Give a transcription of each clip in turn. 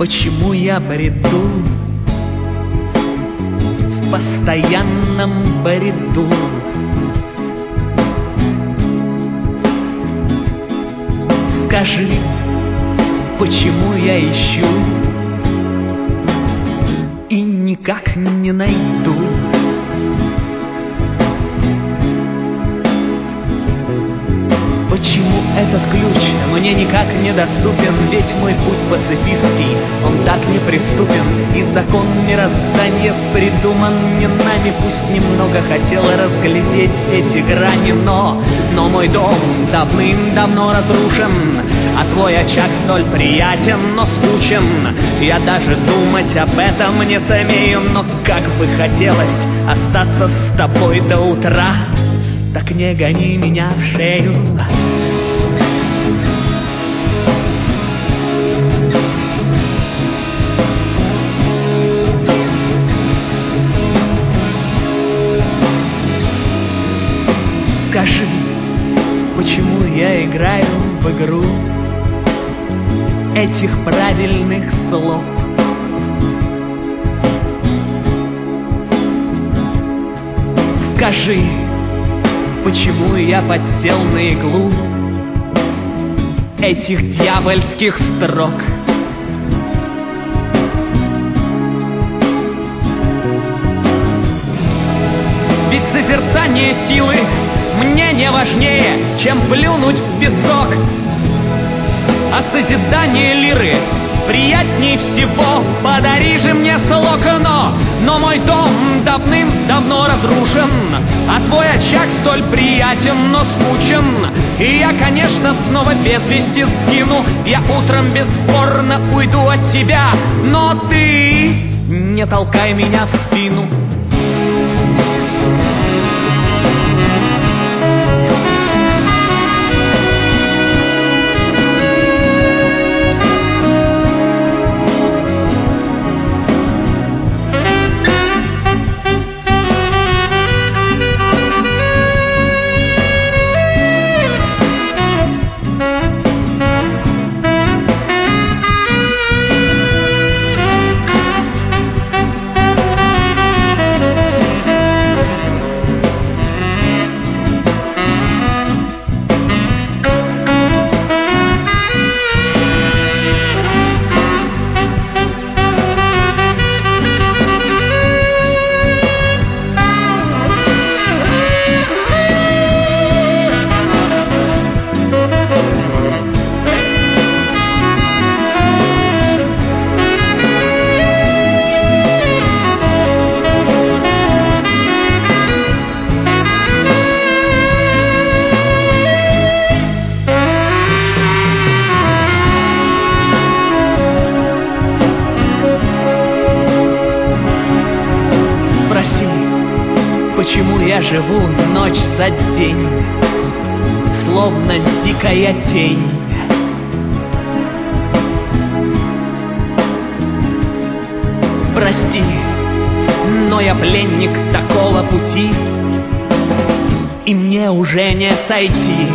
почему я бреду в постоянном бреду. Скажи, почему я ищу и никак не найду. Почему этот ключ мне никак не доступен? Ведь мой путь пацифистский, он так неприступен. И закон мироздания придуман не нами. Пусть немного хотел разглядеть эти грани, но мой дом давным-давно разрушен, а твой очаг столь приятен, но скучен. Я даже думать об этом не смею, но как бы хотелось остаться с тобой до утра. Так не гони меня в шею. Скажи, почему я играю в игру этих правильных слов? Скажи, почему я подсел на иглу этих дьявольских строк? Ведь созерцание силы мне не важнее, чем плюнуть в песок. А созидание лиры приятней всего. Подари же мне слог, но мой дом давным-давно разрушен, а твой очаг столь приятен, но скучен. И я, конечно, снова без вести сгину. Я утром бесспорно уйду от тебя, но ты не толкай меня в спину. Почему я живу ночь за день, словно дикая тень? Прости, но я пленник такого пути, и мне уже не сойти.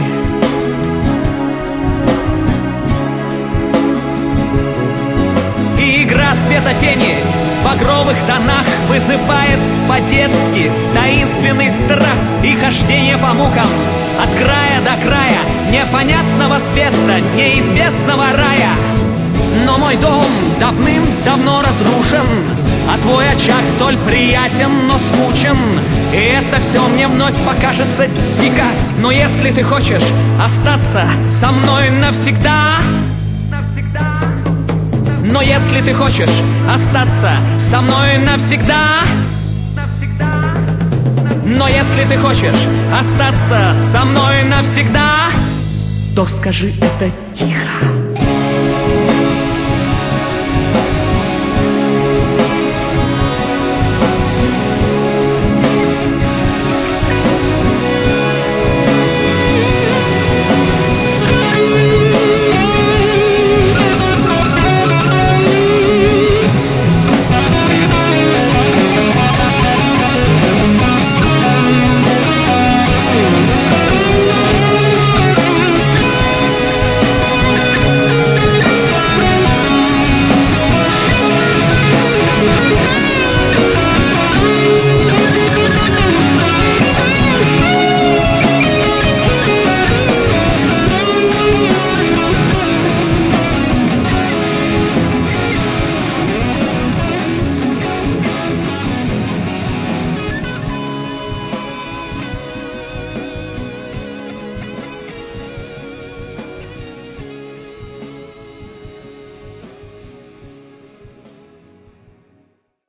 И игра света тени в багровых тонах вызывает по-детски таинственный страх и хождение по мукам от края до края непонятного света, неизвестного рая. Но мой дом давным-давно разрушен, а твой очаг столь приятен, но скучен. И это все мне вновь покажется дико. Но если ты хочешь остаться со мной навсегда, но если ты хочешь остаться со мной навсегда, но если ты хочешь остаться со мной навсегда, то скажи это тихо.